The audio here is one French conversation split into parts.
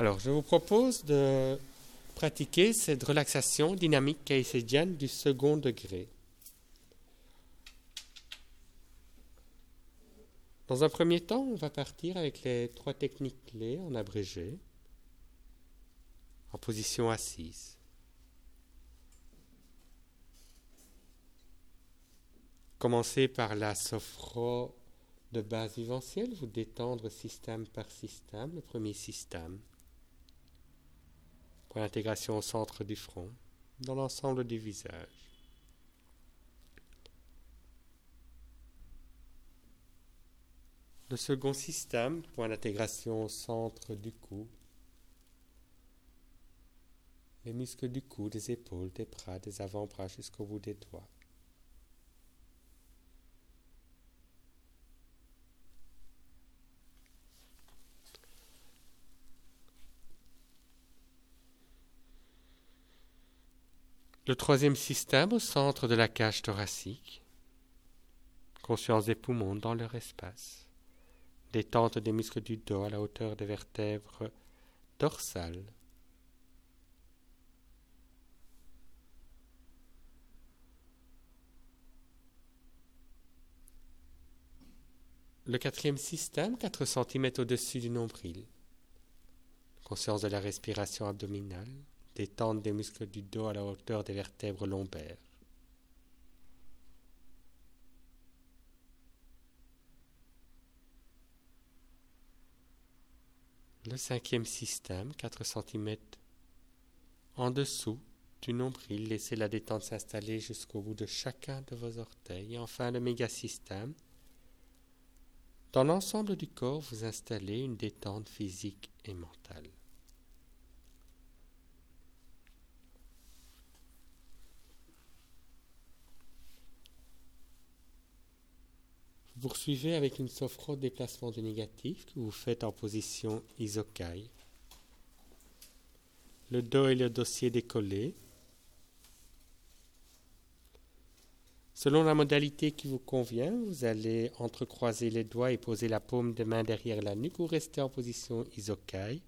Alors, je vous propose de pratiquer cette relaxation dynamique kaysédienne du second degré. Dans un premier temps, on va partir avec les 3 techniques clés en abrégé, en position assise. Commencez par la sophro de base viventielle, vous détendre système par système, le premier système. Pour l'intégration au centre du front, dans l'ensemble du visage. Le second système, point d'intégration au centre du cou. Les muscles du cou, des épaules, des bras, des avant-bras jusqu'au bout des doigts. Le troisième système au centre de la cage thoracique. Conscience des poumons dans leur espace. Détente des muscles du dos à la hauteur des vertèbres dorsales. Le quatrième système, 4 cm au-dessus du nombril. Conscience de la respiration abdominale. Détente des muscles du dos à la hauteur des vertèbres lombaires. Le cinquième système, 4 cm en dessous du nombril, laissez la détente s'installer jusqu'au bout de chacun de vos orteils. Et enfin, le mégasystème. Dans l'ensemble du corps, vous installez une détente physique et mentale. Vous poursuivez avec une sophro de déplacement du négatif que vous faites en position isokai. Le dos et le dossier décollés. Selon la modalité qui vous convient, vous allez entrecroiser les doigts et poser la paume des mains derrière la nuque ou rester en position isokai.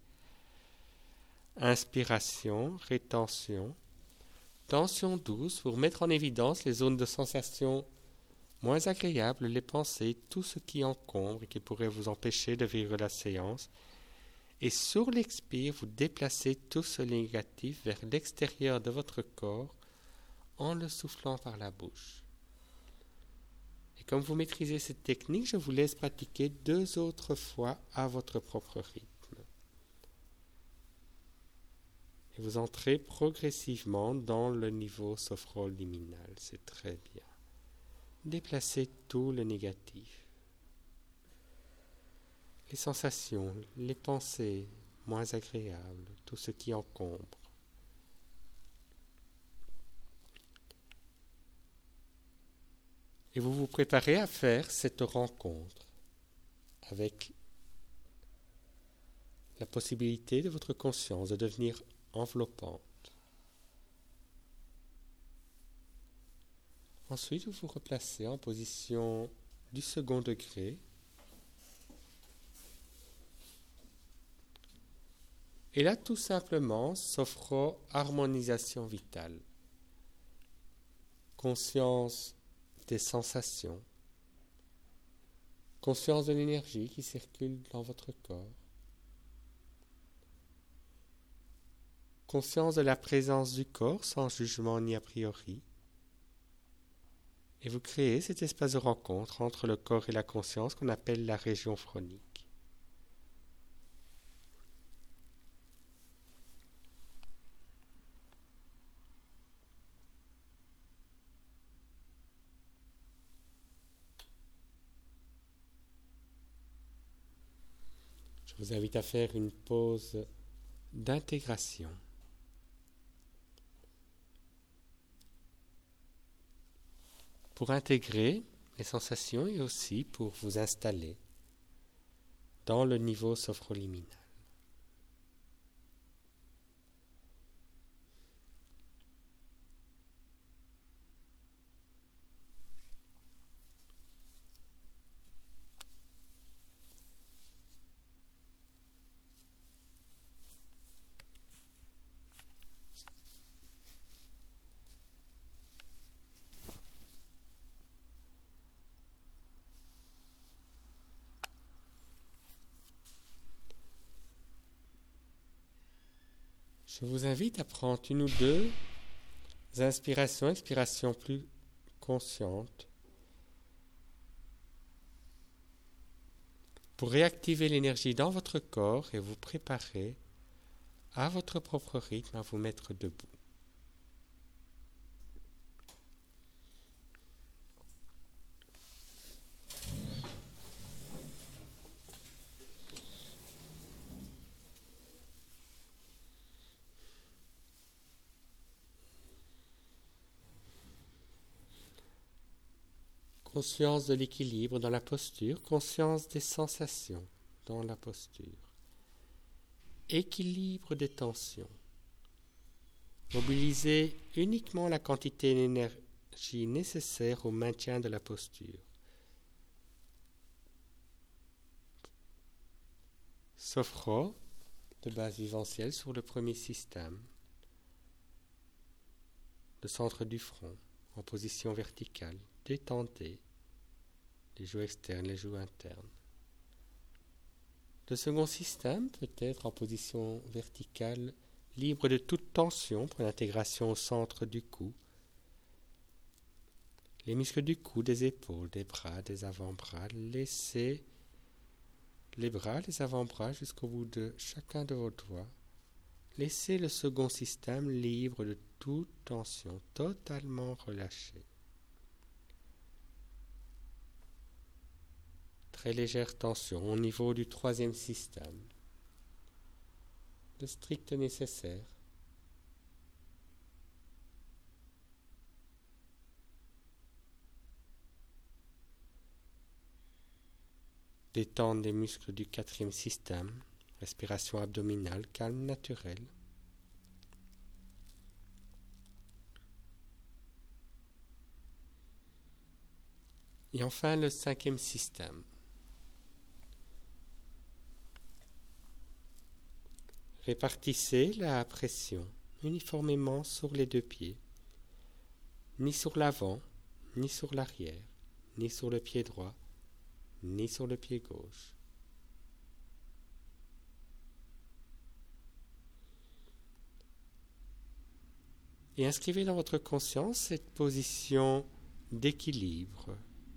Inspiration, rétention, tension douce pour mettre en évidence les zones de sensation moins agréables, les pensées, tout ce qui encombre et qui pourrait vous empêcher de vivre la séance. Et sur l'expire, vous déplacez tout ce négatif vers l'extérieur de votre corps en le soufflant par la bouche. Et comme vous maîtrisez cette technique, je vous laisse pratiquer 2 autres fois à votre propre rythme. Et vous entrez progressivement dans le niveau sophroliminal. C'est très bien. Déplacez tout le négatif. Les sensations, les pensées moins agréables, tout ce qui encombre. Et vous vous préparez à faire cette rencontre avec la possibilité de votre conscience de devenir enveloppante. Ensuite, vous vous replacez en position du second degré. Et là, tout simplement, s'offre harmonisation vitale. Conscience des sensations. Conscience de l'énergie qui circule dans votre corps. Conscience de la présence du corps sans jugement ni a priori. Et vous créez cet espace de rencontre entre le corps et la conscience qu'on appelle la région phronique. Je vous invite à faire une pause d'intégration. Pour intégrer les sensations et aussi pour vous installer dans le niveau sophroliminal. Je vous invite à prendre une ou deux inspirations, expirations plus conscientes pour réactiver l'énergie dans votre corps et vous préparer à votre propre rythme à vous mettre debout. Conscience de l'équilibre dans la posture, conscience des sensations dans la posture. Équilibre des tensions. Mobilisez uniquement la quantité d'énergie nécessaire au maintien de la posture. Sophro, de base viventielle sur le premier système. Le centre du front, en position verticale. Détendez les joues externes, les joues internes. Le second système peut être en position verticale, libre de toute tension pour l'intégration au centre du cou. Les muscles du cou, des épaules, des bras, des avant-bras, laissez les bras, les avant-bras jusqu'au bout de chacun de vos doigts. Laissez le second système libre de toute tension, totalement relâché. Très légère tension au niveau du troisième système. Le strict nécessaire. Détente des muscles du quatrième système. Respiration abdominale, calme naturel. Et enfin le cinquième système. Répartissez la pression uniformément sur les deux pieds, ni sur l'avant, ni sur l'arrière, ni sur le pied droit, ni sur le pied gauche. Et inscrivez dans votre conscience cette position d'équilibre.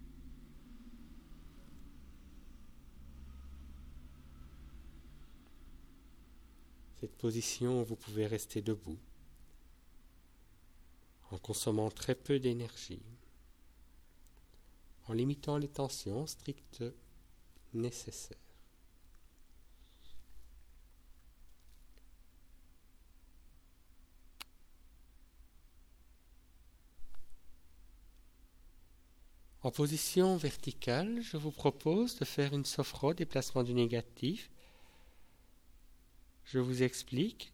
Cette position où vous pouvez rester debout en consommant très peu d'énergie, en limitant les tensions strictes nécessaires. En position verticale, je vous propose de faire une sophro, déplacement du négatif. Je vous explique.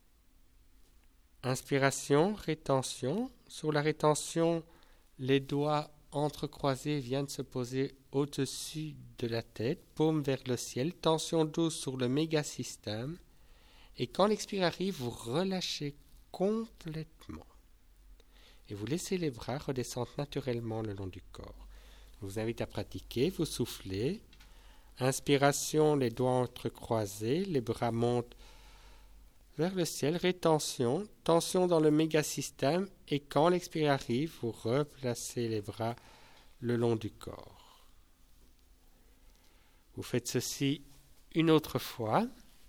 Inspiration, rétention. Sur la rétention, les doigts entrecroisés viennent se poser au-dessus de la tête, paume vers le ciel, tension douce sur le mégasystème. Et quand l'expire arrive, vous relâchez complètement. Et vous laissez les bras redescendre naturellement le long du corps. Je vous invite à pratiquer, vous soufflez. Inspiration, les doigts entrecroisés, les bras montent vers le ciel, rétention, tension dans le mégasystème, et quand l'expire arrive, vous replacez les bras le long du corps. Vous faites ceci une autre fois.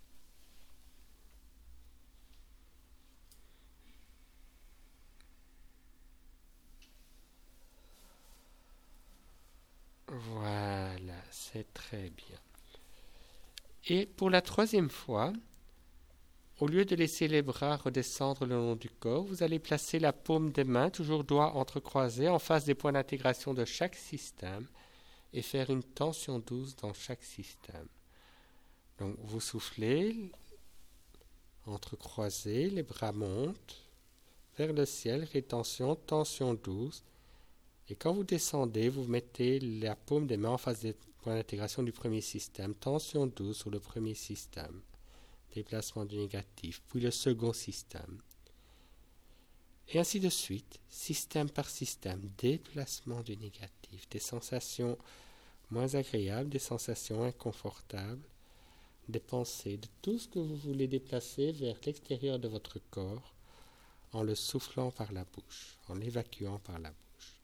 Voilà, c'est très bien. Et pour la troisième fois, au lieu de laisser les bras redescendre le long du corps, vous allez placer la paume des mains, toujours doigts entrecroisés, en face des points d'intégration de chaque système et faire une tension douce dans chaque système. Donc vous soufflez, entrecroisez, les bras montent vers le ciel, rétention, tension douce. Et quand vous descendez, vous mettez la paume des mains en face des points d'intégration du premier système, tension douce sur le premier système. Déplacement du négatif, puis le second système. Et ainsi de suite, système par système, déplacement du négatif, des sensations moins agréables, des sensations inconfortables. des pensées, de tout ce que vous voulez déplacer vers l'extérieur de votre corps en le soufflant par la bouche, en l'évacuant par la bouche.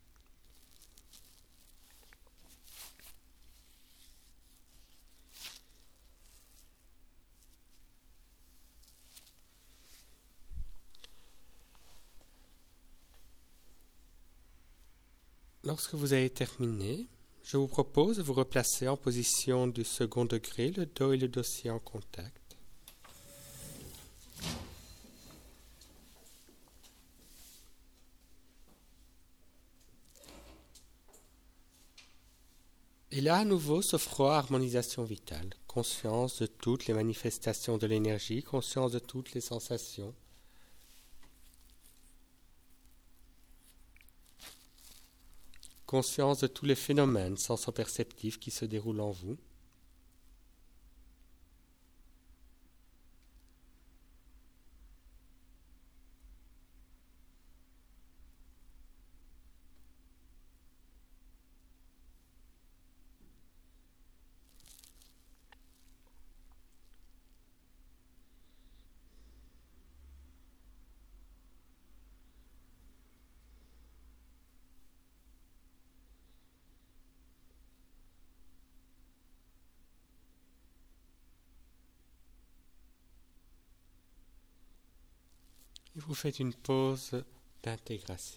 Lorsque vous avez terminé, je vous propose de vous replacer en position du second degré, le dos et le dossier en contact. Et là, à nouveau, ce froid harmonisation vitale, conscience de toutes les manifestations de l'énergie, conscience de toutes les sensations. Conscience de tous les phénomènes sensoperceptifs qui se déroulent en vous. Et vous faites une pause d'intégration.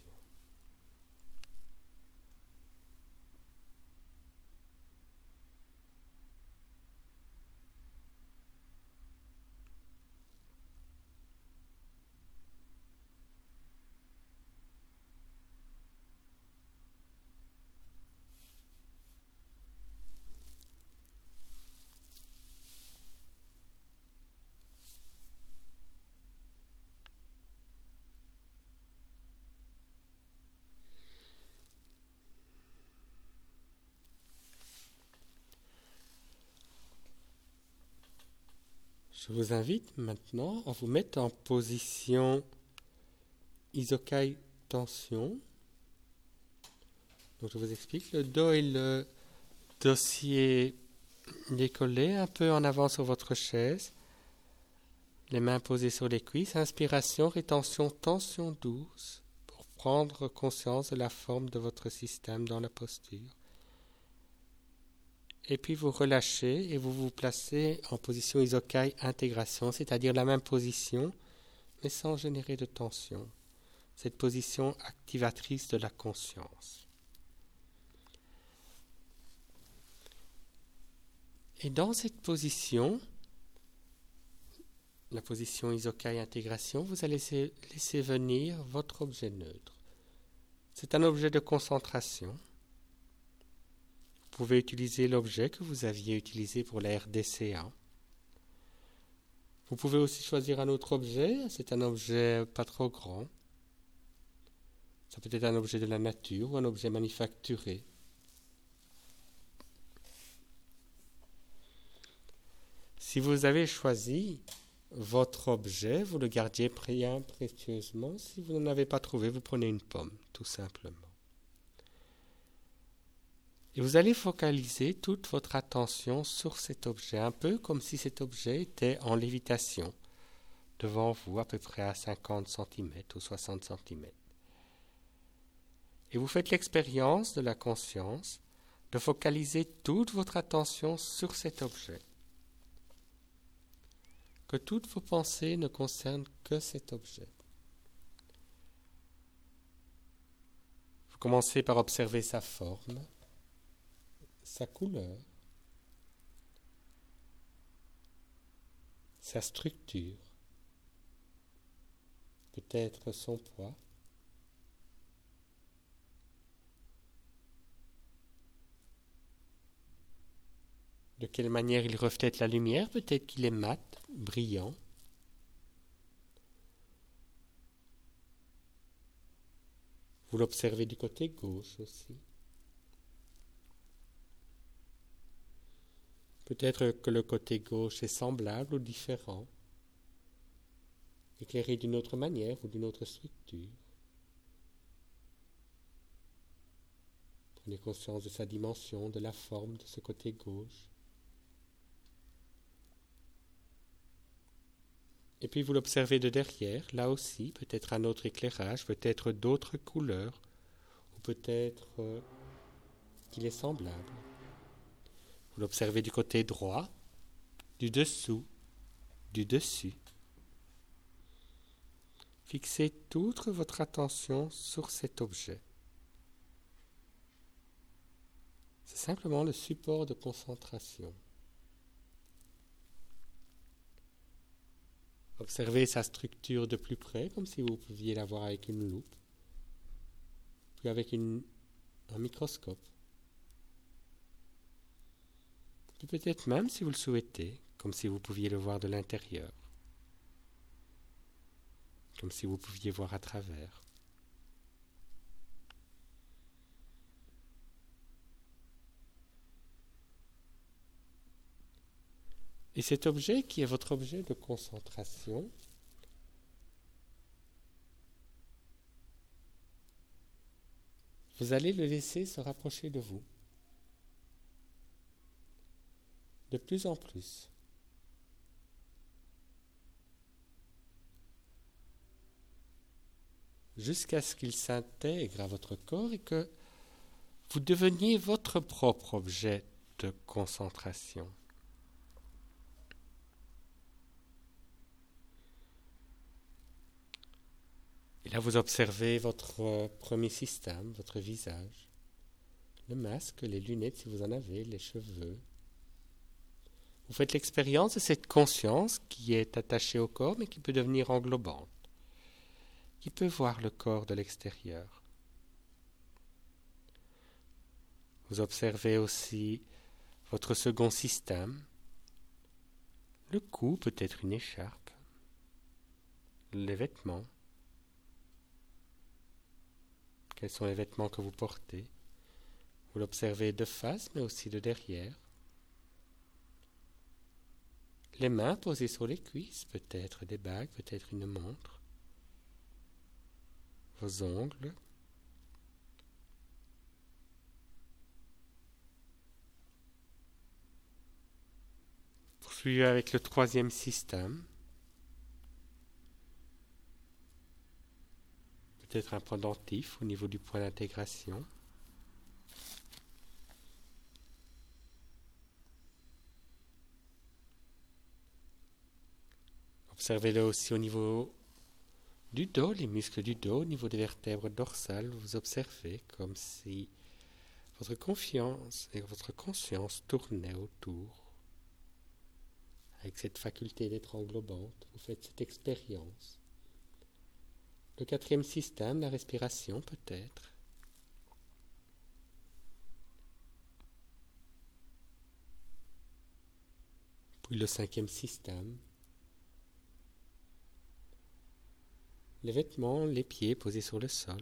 Je vous invite maintenant à vous mettre en position Isokai tension. Donc je vous explique, le dos et le dossier décollé un peu en avant sur votre chaise. Les mains posées sur les cuisses. Inspiration, rétention, tension douce pour prendre conscience de la forme de votre système dans la posture. Et puis vous relâchez et vous vous placez en position Isokai intégration, c'est-à-dire la même position, mais sans générer de tension. Cette position activatrice de la conscience. Et dans cette position, la position Isokai intégration, vous allez laisser venir votre objet neutre. C'est un objet de concentration. Vous pouvez utiliser l'objet que vous aviez utilisé pour la RDCA. Vous pouvez aussi choisir un autre objet. C'est un objet pas trop grand. Ça peut être un objet de la nature ou un objet manufacturé. Si vous avez choisi votre objet, vous le gardiez bien précieusement. Si vous n'en avez pas trouvé, vous prenez une pomme, tout simplement. Et vous allez focaliser toute votre attention sur cet objet, un peu comme si cet objet était en lévitation, devant vous à peu près à 50 cm ou 60 cm. Et vous faites l'expérience de la conscience de focaliser toute votre attention sur cet objet. Que toutes vos pensées ne concernent que cet objet. Vous commencez par observer sa forme, sa couleur, sa structure, peut-être son poids. De quelle manière il reflète la lumière, peut-être qu'il est mat, brillant. Vous l'observez du côté gauche aussi. Peut-être que le côté gauche est semblable ou différent, éclairé d'une autre manière ou d'une autre structure. Prenez conscience de sa dimension, de la forme de ce côté gauche. Et puis vous l'observez de derrière, là aussi, peut-être un autre éclairage, peut-être d'autres couleurs, ou peut-être qu'il est semblable. Vous l'observez du côté droit, du dessous, du dessus. Fixez toute votre attention sur cet objet. C'est simplement le support de concentration. Observez sa structure de plus près, comme si vous pouviez la voir avec une loupe, puis avec un microscope. Puis peut-être même, si vous le souhaitez, comme si vous pouviez le voir de l'intérieur, comme si vous pouviez voir à travers. Et cet objet qui est votre objet de concentration, vous allez le laisser se rapprocher de vous. De plus en plus. Jusqu'à ce qu'il s'intègre à votre corps et que vous deveniez votre propre objet de concentration. Et là, vous observez votre premier système, votre visage, le masque, les lunettes si vous en avez, les cheveux. Vous faites l'expérience de cette conscience qui est attachée au corps mais qui peut devenir englobante, qui peut voir le corps de l'extérieur. Vous observez aussi votre second système, le cou, peut-être une écharpe, les vêtements. Quels sont les vêtements que vous portez? Vous l'observez de face, mais aussi de derrière. Les mains posées sur les cuisses, peut-être des bagues, peut-être une montre. Vos ongles. Poursuivez avec le troisième système. Peut-être un pendentif au niveau du point d'intégration. Observez-le aussi au niveau du dos, les muscles du dos, au niveau des vertèbres dorsales. Vous observez comme si votre confiance et votre conscience tournaient autour. Avec cette faculté d'être englobante, vous faites cette expérience. Le quatrième système, la respiration peut-être. Puis le cinquième système. Les vêtements, les pieds posés sur le sol.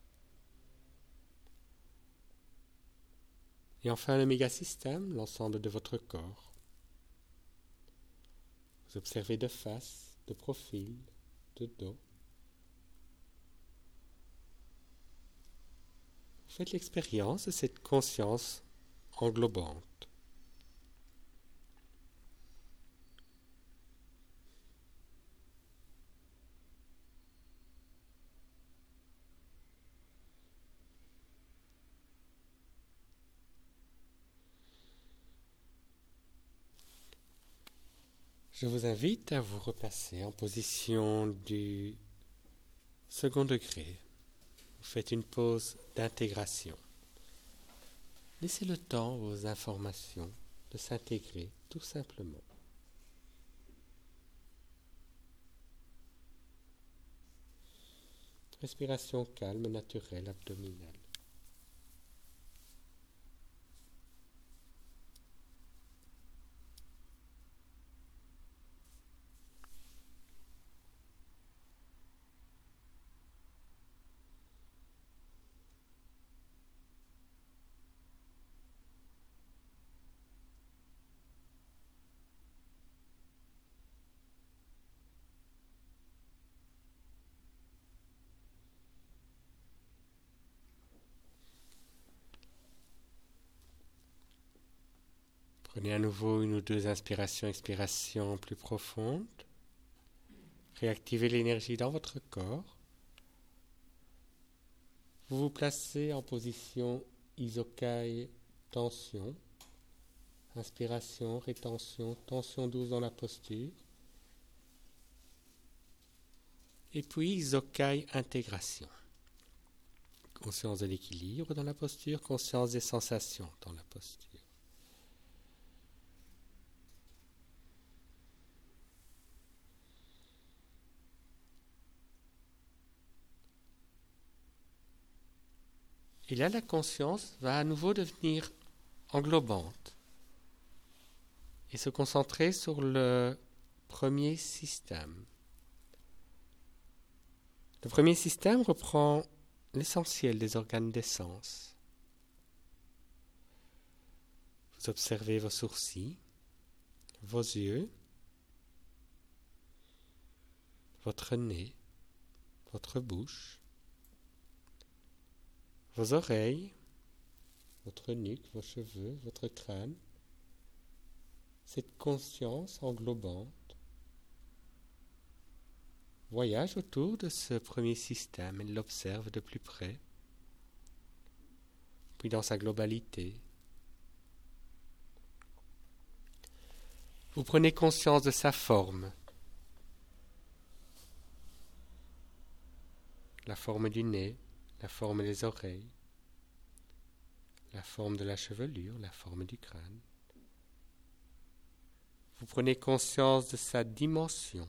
Et enfin le mégasystème, l'ensemble de votre corps. Vous observez de face, de profil, de dos. Vous faites l'expérience de cette conscience englobante. Je vous invite à vous replacer en position du second degré. Vous faites une pause d'intégration. Laissez le temps aux informations de s'intégrer tout simplement. Respiration calme, naturelle, abdominale. Prenez à nouveau une ou deux inspirations, expirations plus profondes. réactivez l'énergie dans votre corps. Vous vous placez en position Isokai tension, inspiration, rétention, tension douce dans la posture, et puis Isokai intégration. Conscience de l'équilibre dans la posture, conscience des sensations dans la posture. Et là, la conscience va à nouveau devenir englobante et se concentrer sur le premier système. Le premier système reprend l'essentiel des organes des sens. Vous observez vos sourcils, vos yeux, votre nez, votre bouche, vos oreilles, votre nuque, vos cheveux, votre crâne. Cette conscience englobante voyage autour de ce premier système, elle l'observe de plus près, puis dans sa globalité. Vous prenez conscience de sa forme, la forme du nez, la forme des oreilles, la forme de la chevelure, la forme du crâne. Vous prenez conscience de sa dimension,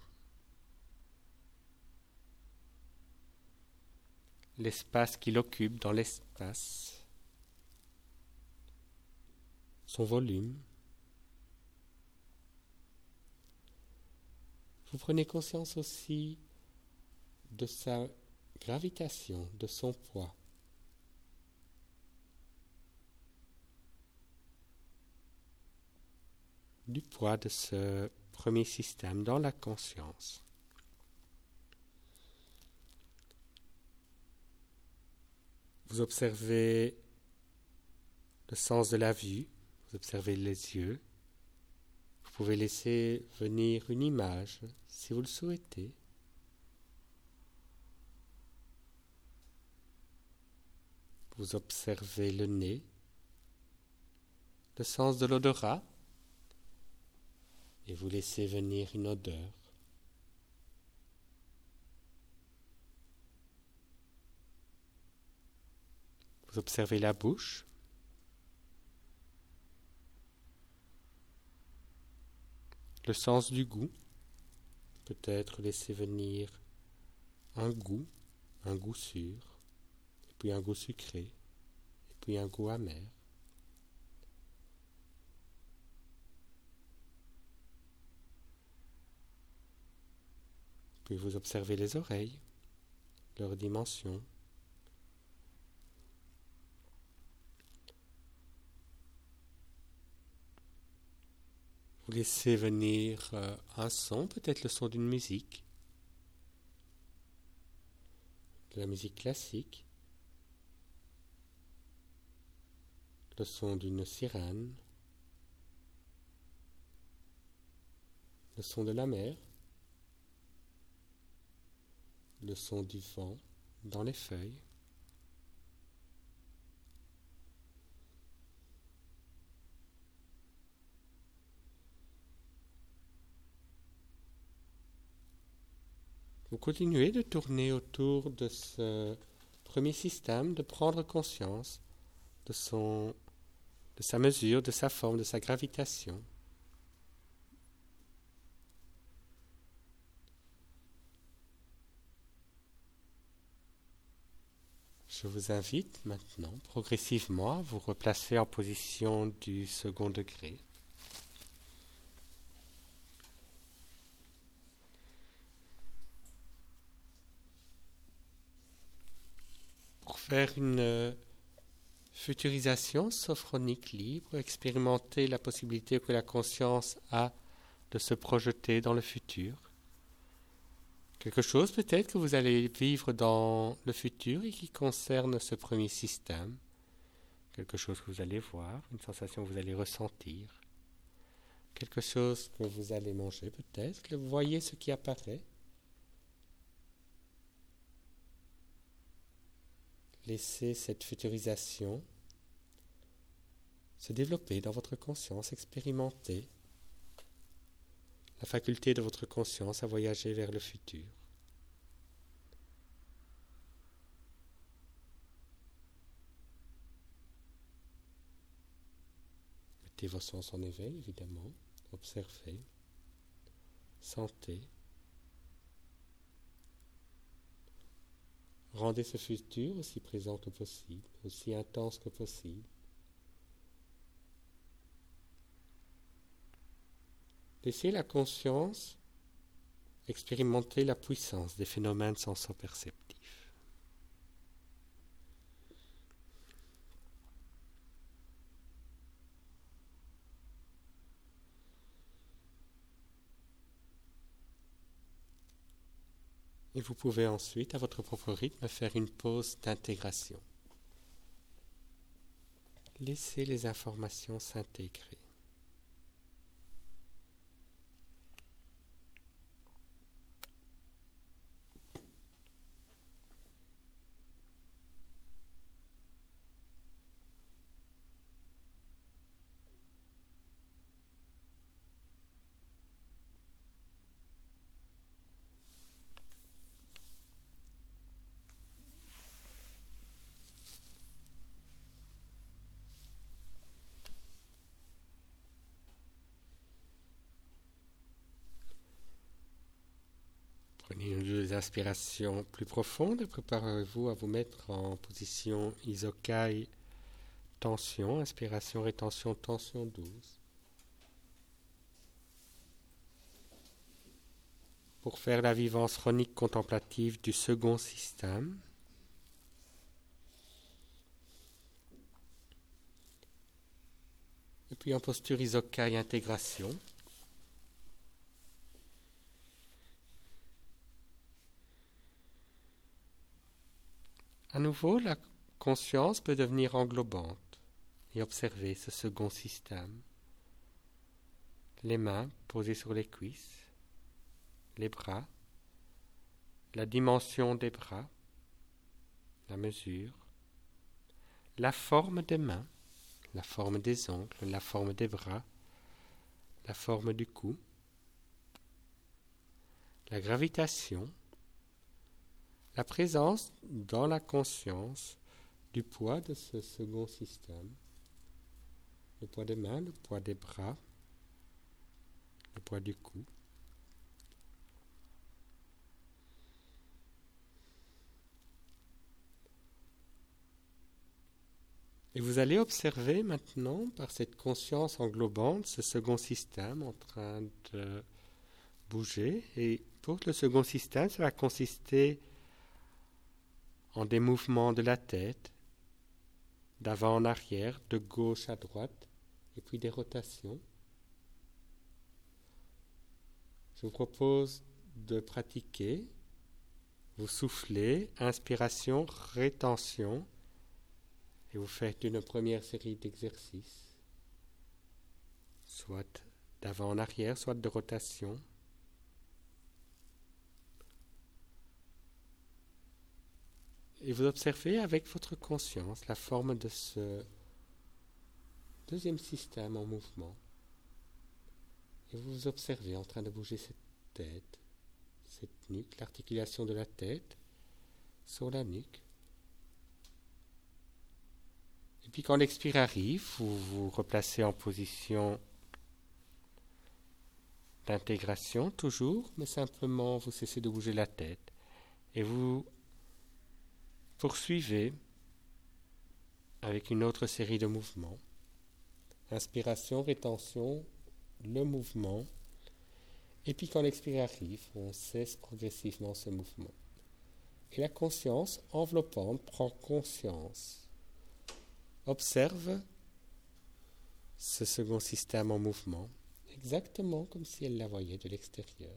l'espace qu'il occupe dans l'espace, son volume. Vous prenez conscience aussi de sa gravitation, de son poids. Du poids de ce premier système dans la conscience. Vous observez le sens de la vue, vous observez les yeux. Vous pouvez laisser venir une image si vous le souhaitez. Vous observez le nez, le sens de l'odorat, et vous laissez venir une odeur. Vous observez la bouche, le sens du goût, peut-être laisser venir un goût sûr, et puis un goût sucré, et puis un goût amer. Puis vous observez les oreilles, leur dimension. Vous laissez venir un son, peut-être le son d'une musique, de la musique classique, le son d'une sirène, le son de la mer, le son du vent dans les feuilles. Vous continuez de tourner autour de ce premier système, de prendre conscience de sa mesure, de sa forme, de sa gravitation. Je vous invite maintenant, progressivement, à vous replacer en position du second degré. Pour faire une futurisation sophronique libre, expérimenter la possibilité que la conscience a de se projeter dans le futur. Quelque chose peut-être que vous allez vivre dans le futur et qui concerne ce premier système. Quelque chose que vous allez voir, une sensation que vous allez ressentir. Quelque chose que vous allez manger peut-être. Vous voyez ce qui apparaît. Laissez cette futurisation se développer dans votre conscience, expérimenter la faculté de votre conscience à voyager vers le futur. Mettez vos sens en éveil, évidemment. Observez, sentez. Rendez ce futur aussi présent que possible, aussi intense que possible. Laissez la conscience expérimenter la puissance des phénomènes sensoperceptifs. Et vous pouvez ensuite, à votre propre rythme, faire une pause d'intégration. Laissez les informations s'intégrer. Prenez une ou deux inspirations plus profondes et préparez-vous à vous mettre en position Isokai tension, inspiration, rétention, tension 12. Pour faire la vivance chronique contemplative du second système. Et puis en posture Isokai intégration. À nouveau, la conscience peut devenir englobante et observer ce second système. Les mains posées sur les cuisses, les bras, la dimension des bras, la mesure, la forme des mains, la forme des ongles, la forme des bras, la forme du cou, la gravitation, la présence dans la conscience du poids de ce second système, le poids des mains, le poids des bras, le poids du cou. Et vous allez observer maintenant, par cette conscience englobante, ce second système en train de bouger. Et pour le second système, ça va consister en des mouvements de la tête, d'avant en arrière, de gauche à droite, et puis des rotations. Je vous propose de pratiquer. Vous soufflez, inspiration, rétention, et vous faites une première série d'exercices, soit d'avant en arrière, soit de rotation. Et vous observez avec votre conscience la forme de ce deuxième système en mouvement. Et vous vous observez en train de bouger cette tête, cette nuque, l'articulation de la tête sur la nuque. Et puis quand l'expire arrive, vous vous replacez en position d'intégration toujours, mais simplement vous cessez de bouger la tête. Et vous poursuivez avec une autre série de mouvements. Inspiration, rétention, le mouvement. Et puis quand l'expire arrive, on cesse progressivement ce mouvement. Et la conscience enveloppante prend conscience. Observe ce second système en mouvement, exactement comme si elle la voyait de l'extérieur.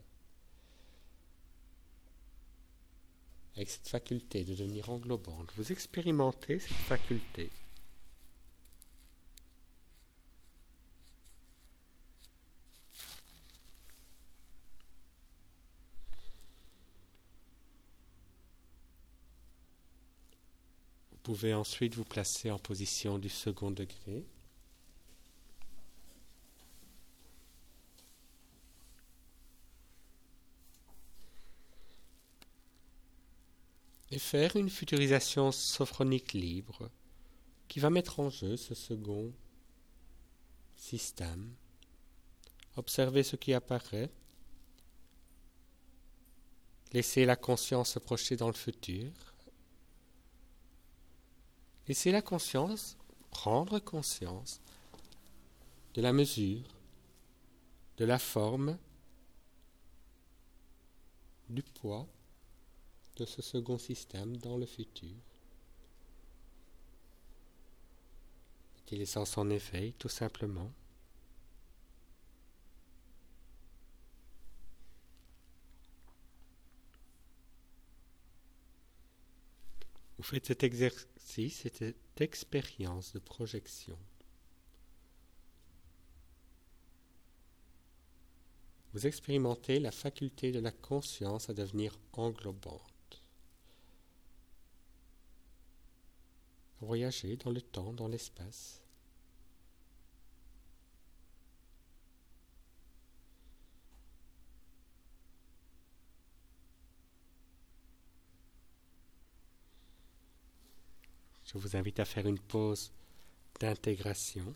Avec cette faculté de devenir englobante, vous expérimentez cette faculté. Vous pouvez ensuite vous placer en position du second degré. Et faire une futurisation sophronique libre qui va mettre en jeu ce second système. Observez ce qui apparaît. Laissez la conscience se projeter dans le futur. Laissez la conscience prendre conscience de la mesure, de la forme, du poids de ce second système dans le futur. Mettez les sens en éveil, tout simplement. Vous faites cet exercice, cette expérience de projection. Vous expérimentez la faculté de la conscience à devenir englobante. Voyager dans le temps, dans l'espace. Je vous invite à faire une pause d'intégration.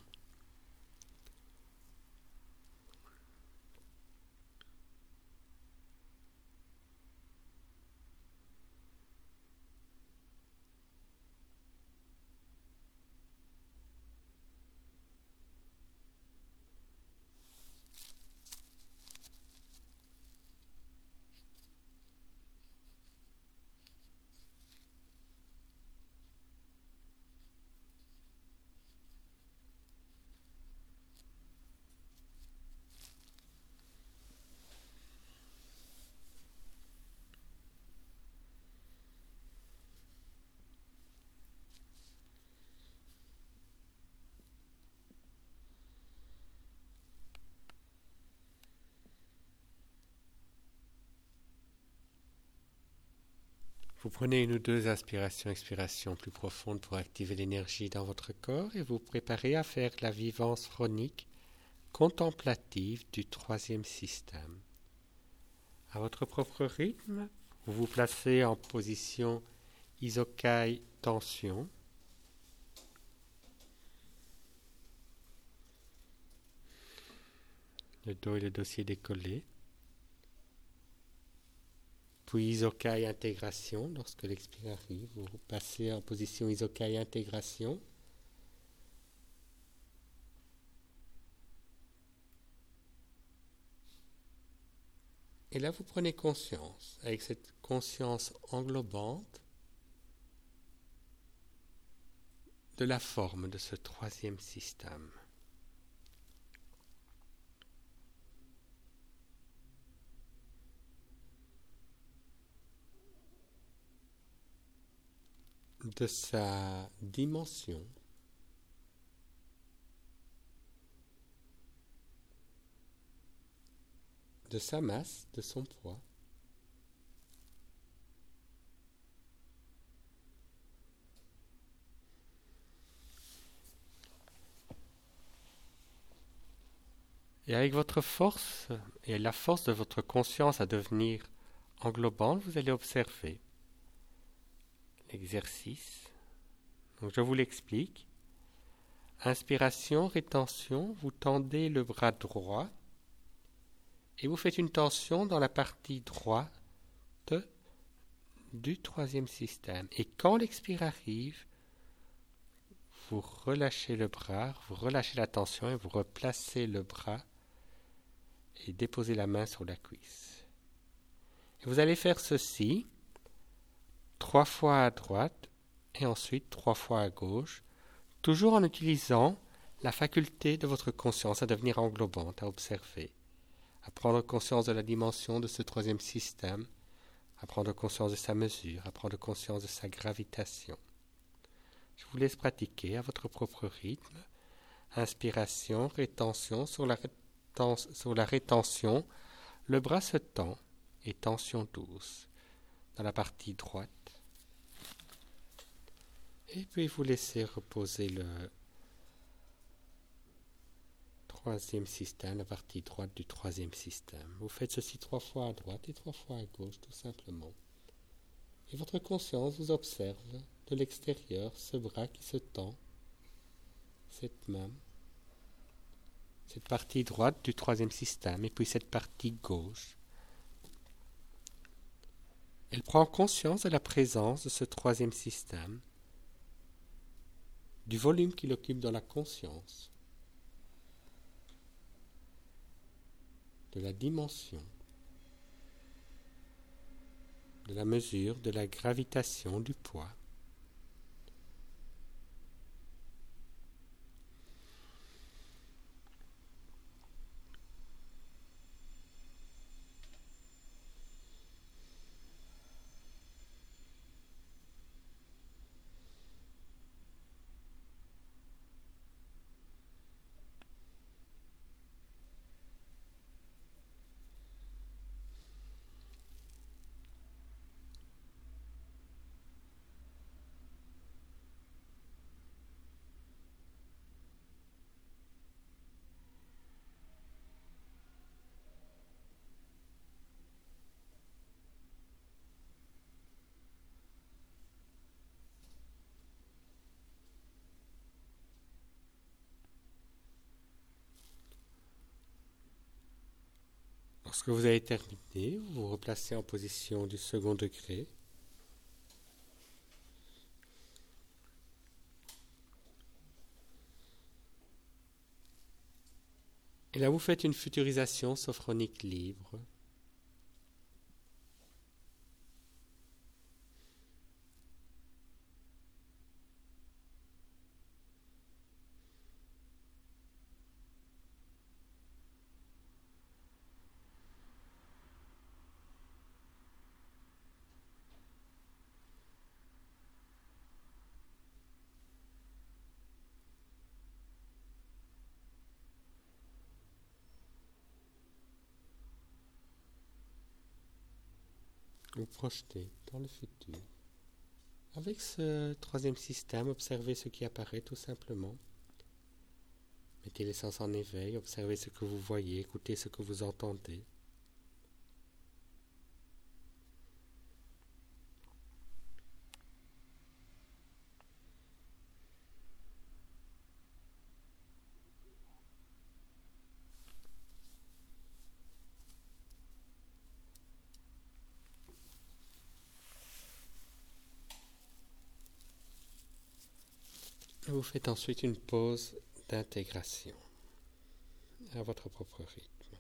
Vous prenez une ou deux inspirations, expirations plus profondes pour activer l'énergie dans votre corps et vous préparez à faire la vivance chronique contemplative du troisième système. À votre propre rythme, vous vous placez en position Isokai tension. Le dos et le dossier décollés. Puis Isokai intégration, lorsque l'expire arrive, vous passez en position Isokai intégration. Et là, vous prenez conscience, avec cette conscience englobante, de la forme de ce troisième système. De sa dimension, de sa masse, de son poids. Et avec votre force et la force de votre conscience à devenir englobante, vous allez observer l'exercice. Donc je vous l'explique. Inspiration, rétention, vous tendez le bras droit et vous faites une tension dans la partie droite du troisième système. Et quand l'expire arrive, vous relâchez le bras, vous relâchez la tension et vous replacez le bras et déposez la main sur la cuisse. Et vous allez faire ceci 3 fois à droite et ensuite 3 fois à gauche, toujours en utilisant la faculté de votre conscience à devenir englobante, à observer, à prendre conscience de la dimension de ce troisième système, à prendre conscience de sa mesure, à prendre conscience de sa gravitation. Je vous laisse pratiquer à votre propre rythme. Inspiration, rétention, sur la rétention, le bras se tend et tension douce dans la partie droite. Et puis vous laissez reposer le troisième système, la partie droite du troisième système. Vous faites ceci 3 fois à droite et 3 fois à gauche, tout simplement. Et votre conscience vous observe de l'extérieur, ce bras qui se tend, cette main, cette partie droite du troisième système, et puis cette partie gauche. Elle prend conscience de la présence de ce troisième système, du volume qu'il occupe dans la conscience, de la dimension, de la mesure, de la gravitation, du poids. Lorsque vous avez terminé, vous vous replacez en position du second degré. Et là, vous faites une futurisation sophronique libre. Vous projetez dans le futur. Avec ce troisième système, observez ce qui apparaît tout simplement. Mettez les sens en éveil, observez ce que vous voyez, écoutez ce que vous entendez. Vous faites ensuite une pause d'intégration à votre propre rythme.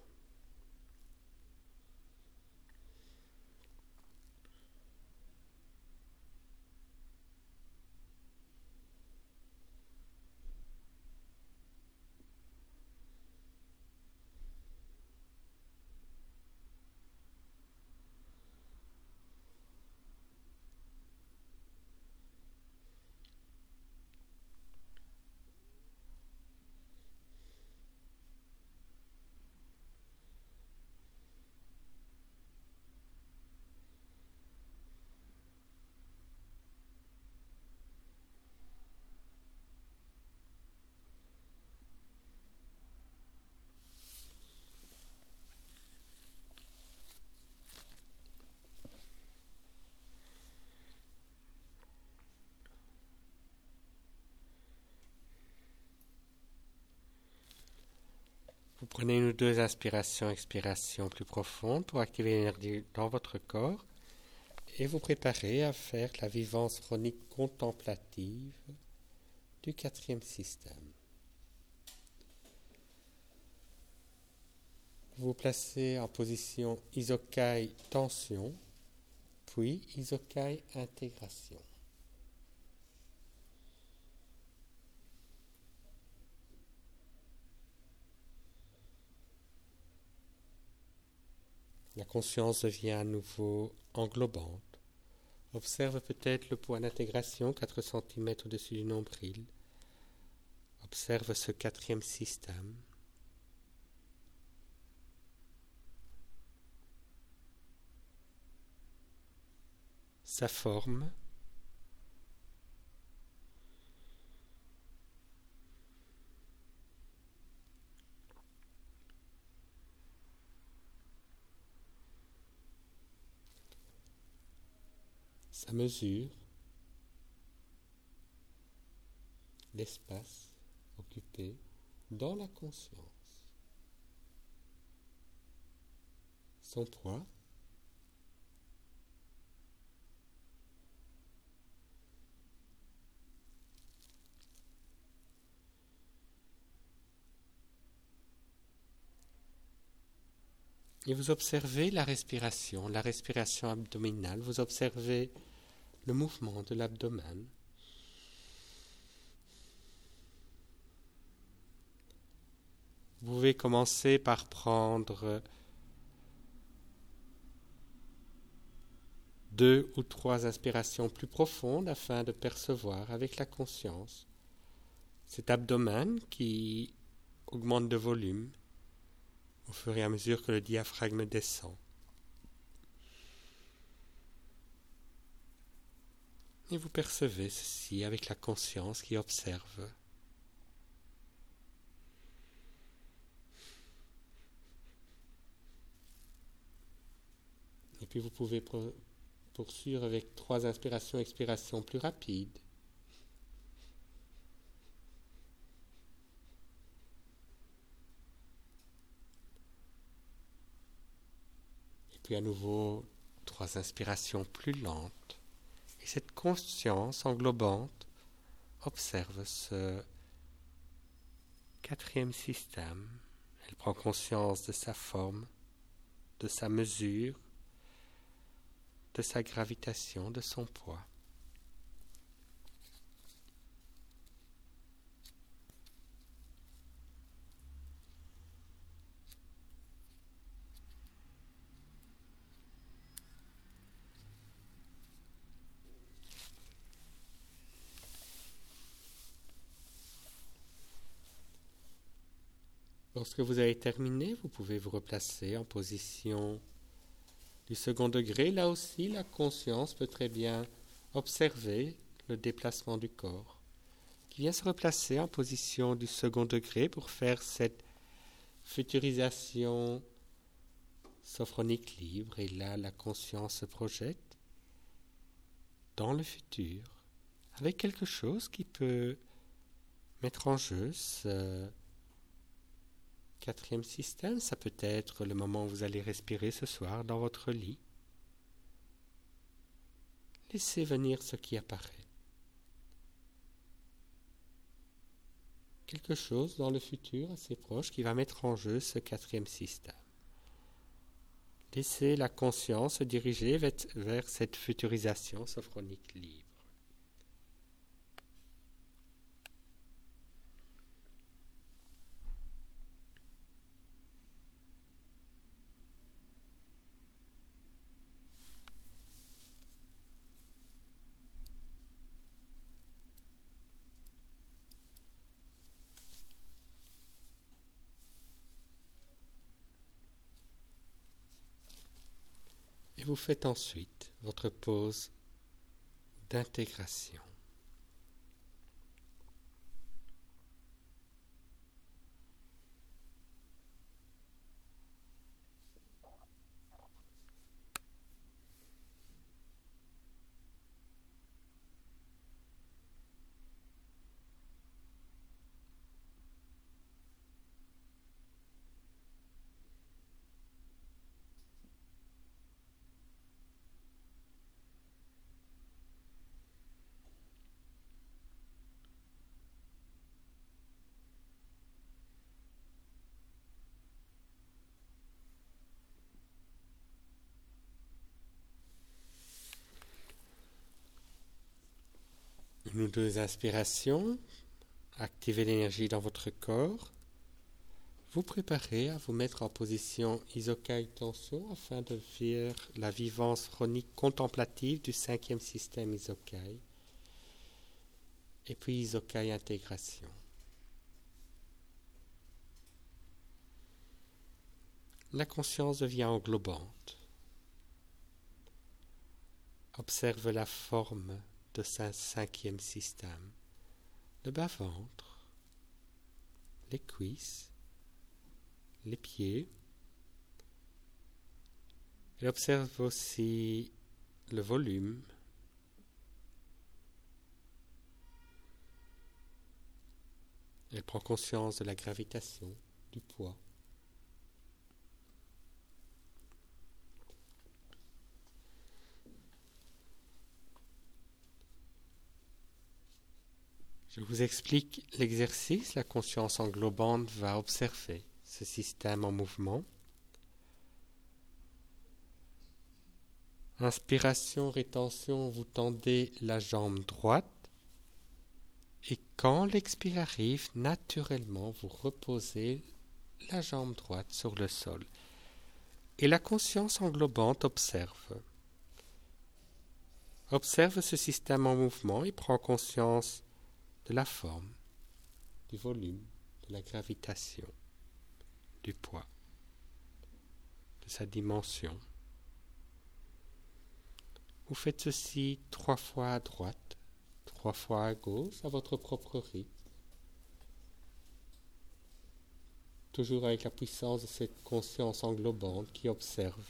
Vous prenez une ou deux inspirations, expirations plus profondes pour activer l'énergie dans votre corps et vous préparez à faire la vivance chronique contemplative du quatrième système. Vous vous placez en position Isokai tension, puis Isokai intégration. La conscience devient à nouveau englobante. Observe peut-être le point d'intégration 4 cm au-dessus du nombril. Observe ce quatrième système. Sa forme, sa mesure, l'espace occupé dans la conscience, son poids, et vous observez la respiration abdominale, vous observez le mouvement de l'abdomen. Vous pouvez commencer par prendre 2 ou 3 inspirations plus profondes afin de percevoir avec la conscience cet abdomen qui augmente de volume au fur et à mesure que le diaphragme descend. Et vous percevez ceci avec la conscience qui observe. Et puis vous pouvez poursuivre avec 3 inspirations, expirations plus rapides. Et puis à nouveau 3 inspirations plus lentes. Et cette conscience englobante observe ce 4e système. Elle prend conscience de sa forme, de sa mesure, de sa gravitation, de son poids. Lorsque vous avez terminé, vous pouvez vous replacer en position du second degré. Là aussi, la conscience peut très bien observer le déplacement du corps, qui vient se replacer en position du second degré pour faire cette futurisation sophronique libre. Et là, la conscience se projette dans le futur avec quelque chose qui peut mettre en jeu ce 4e système. Ça peut être le moment où vous allez respirer ce soir dans votre lit. Laissez venir ce qui apparaît. Quelque chose dans le futur assez proche qui va mettre en jeu ce 4e système. Laissez la conscience se diriger vers cette futurisation sophronique libre. Et vous faites ensuite votre pause d'intégration. Une ou 2 inspirations, activez l'énergie dans votre corps. Vous préparez à vous mettre en position Isokai Tension afin de faire la vivance chronique contemplative du 5e système Isokai. Et puis Isokai Intégration. La conscience devient englobante. Observe la forme de ce 5e système, le bas-ventre, les cuisses, les pieds. Elle observe aussi le volume Elle prend conscience de la gravitation, du poids. Je vous explique l'exercice. La conscience englobante va observer ce système en mouvement. Inspiration, rétention, vous tendez la jambe droite. Et quand l'expire arrive, naturellement, vous reposez la jambe droite sur le sol. Et la conscience englobante observe. Observe ce système en mouvement et prend conscience de la forme, du volume, de la gravitation, du poids, de sa dimension. Vous faites ceci 3 fois à droite, 3 fois à gauche, à votre propre rythme. Toujours avec la puissance de cette conscience englobante qui observe.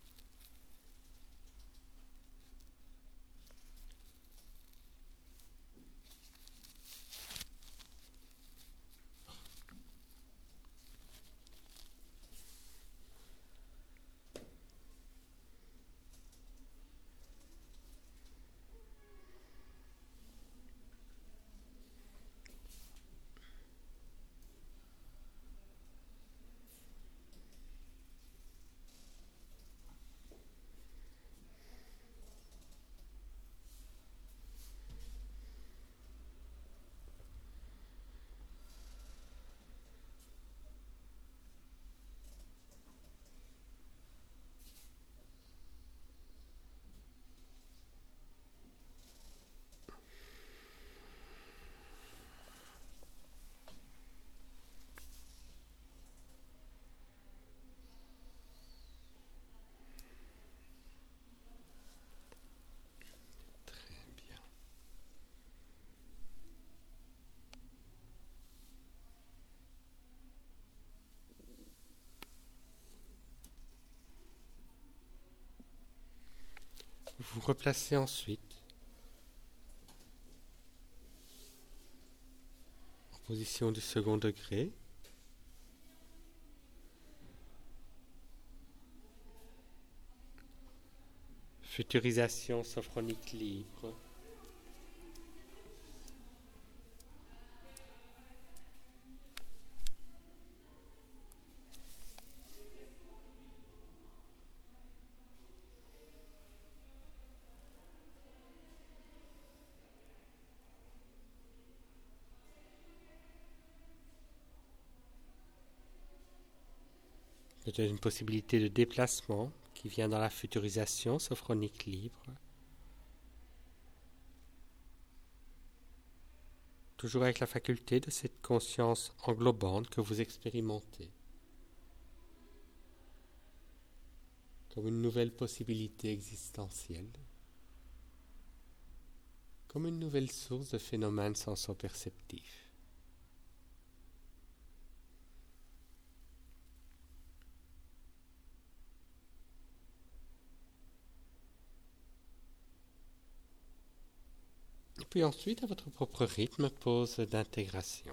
Vous replacez ensuite en position du second degré. Futurisation sophronique libre. Peut-être une possibilité de déplacement qui vient dans la futurisation sophronique libre. Toujours avec la faculté de cette conscience englobante que vous expérimentez. Comme une nouvelle possibilité existentielle. Comme une nouvelle source de phénomènes senso-perceptifs. Et puis ensuite, à votre propre rythme, pause d'intégration.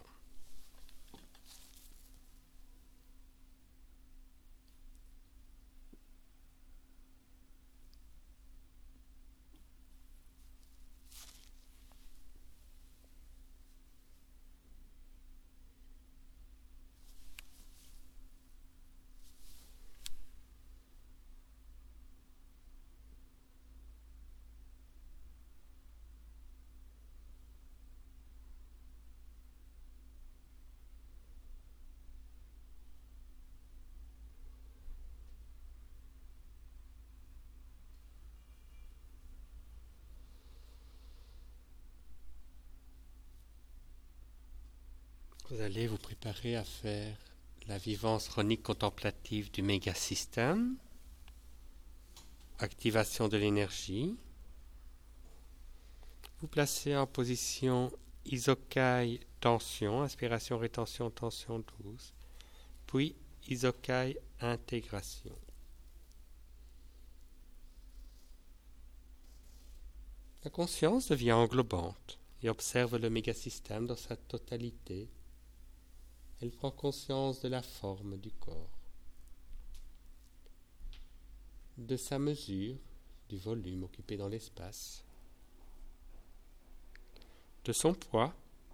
Vous allez vous préparer à faire la vivance chronique contemplative du méga-système, activation de l'énergie. Vous placez en position Isokai tension, inspiration, rétention, tension douce, puis Isokai intégration. La conscience devient englobante et observe le méga-système dans sa totalité, Elle prend conscience de la forme du corps, de sa mesure, du volume occupé dans l'espace, de son poids,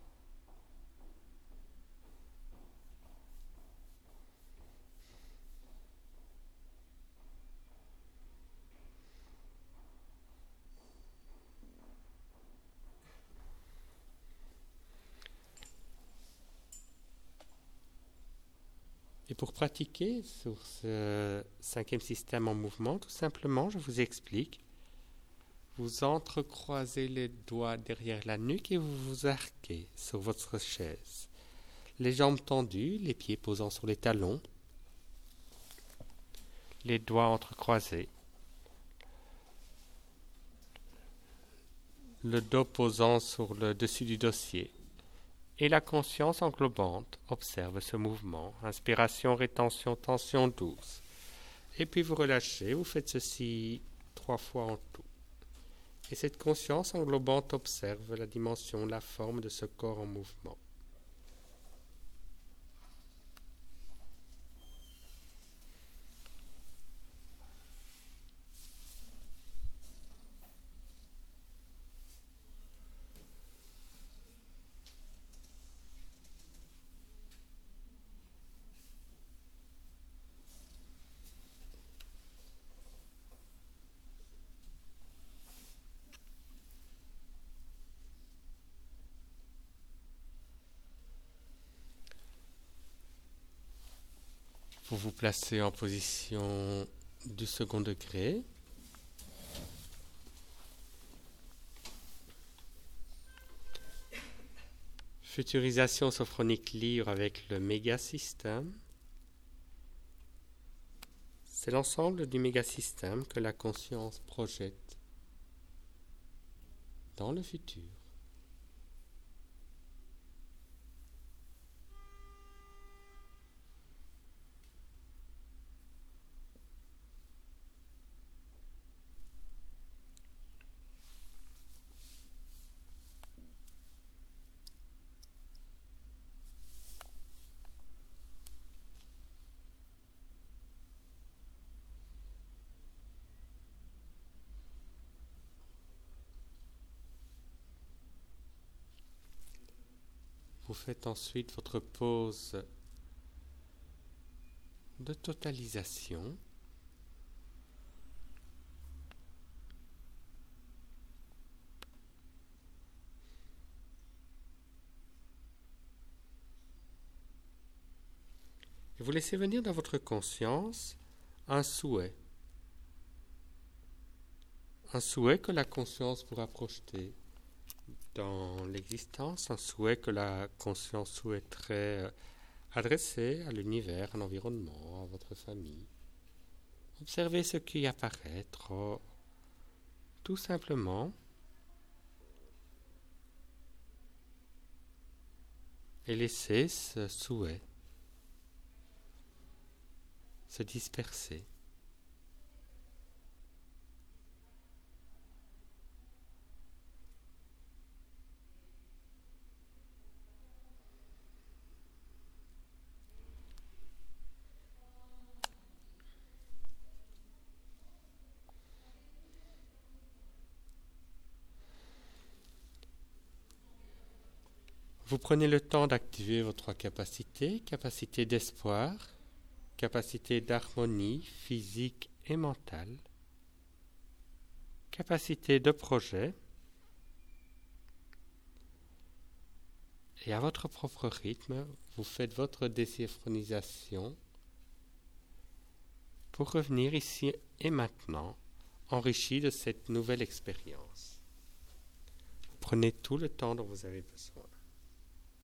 et pour pratiquer sur ce cinquième système en mouvement, tout simplement, je vous explique. Vous entrecroisez les doigts derrière la nuque et vous vous arquez sur votre chaise. Les jambes tendues, les pieds posant sur les talons, les doigts entrecroisés, le dos posant sur le dessus du dossier. Et la conscience englobante observe ce mouvement, inspiration, rétention, tension douce. Et puis vous relâchez, vous faites ceci 3 fois en tout. Et cette conscience englobante observe la dimension, la forme de ce corps en mouvement. Vous vous placez en position du second degré. Futurisation sophronique libre avec le mégasystème. C'est l'ensemble du mégasystème que la conscience projette dans le futur. Vous faites ensuite votre pause de totalisation. Et vous laissez venir dans votre conscience un souhait. Un souhait que la conscience pourra projeter dans l'existence, un souhait que la conscience souhaiterait adresser à l'univers, à l'environnement, à votre famille. Observez ce qui apparaît, tout simplement, et laissez ce souhait se disperser. Vous prenez le temps d'activer votre capacité d'espoir, capacité d'harmonie physique et mentale, capacité de projet, et à votre propre rythme, vous faites votre désynchronisation pour revenir ici et maintenant, enrichi de cette nouvelle expérience. Prenez tout le temps dont vous avez besoin.